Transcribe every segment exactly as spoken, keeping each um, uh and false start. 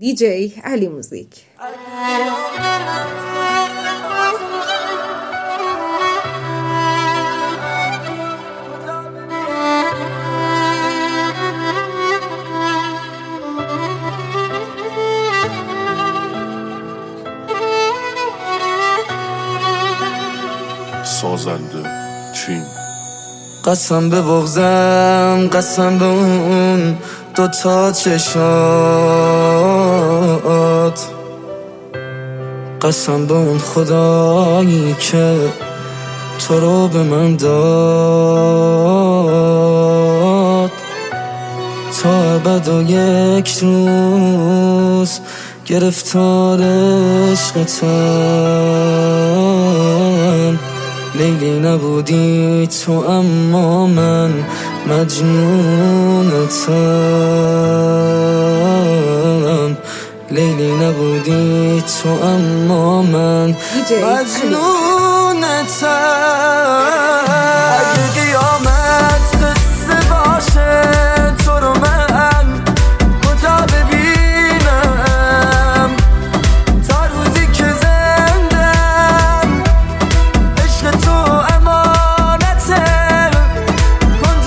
دی جی علی موزیک. سازنده تیم. قسم به بغضم، قسم به اون دوتا چشات، قسم به اون خدایی که تو رو به من داد. تا ابد و یک روز گرفتار عشقتم. لیلی نبودی تو اما من مجنونتم. لیلی نبودی تو اما من مجنونتم. اگه قیامت قصه باشه تو رو من کجا ببینم؟ تا روزی که زندم عشق تو امانته کنج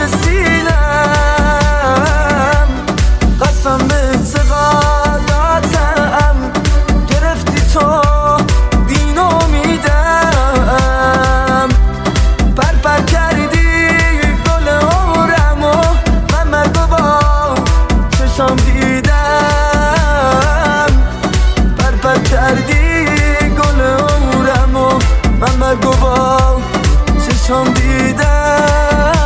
سینم. قسم به اعتقاداتم گرفتی تو دین و میدم. پر پر کردی گل عمرم و من مرگ و با چشام دیدم. پر پر کردی گل عمرم و من مرگ و با چشام دیدم.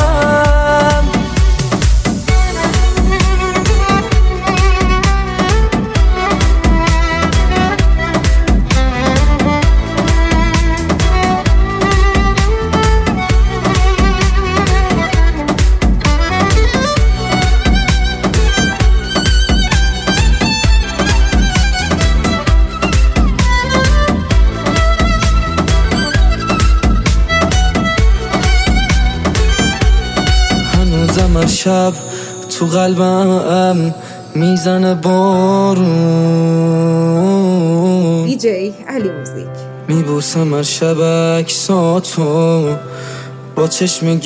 هنوزم شب تو قلبم میزنه بارون. دی جی علی موزیک. میبوسم هر شب عکساتو با چشم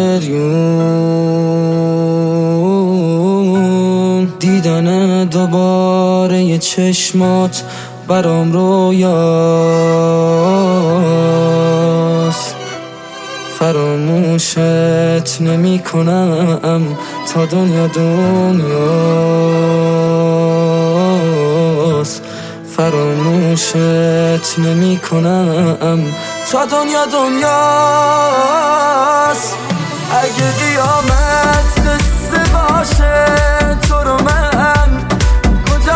گریون. دیدن دوباره یه چشمات برام رویاست. فراموشت نمی کنم تا دنیا دنیاست. فراموشت نمی کنم تا دنیا دنیاست. اگه قیامت قصه باشه تو رو من کجا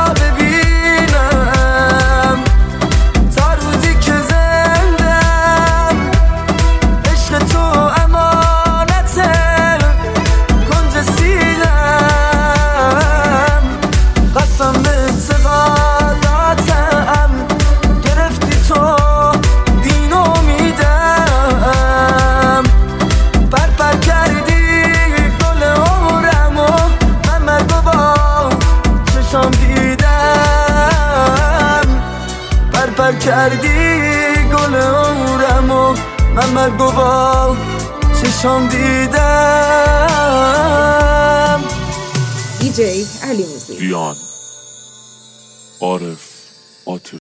ببینم؟ تا روزی که زندم عشق تو امانته کنج سینم. قسم به اعتقاداتم گرفتی تو دین و میدم. پر پر کردی گل عمرم و من مرگ و با چشام دیدم. پر پر کردی گل عمرم و من مرگ و با چشام دیدم. دی جی علی موزیک. دیان، عارف، عاطف.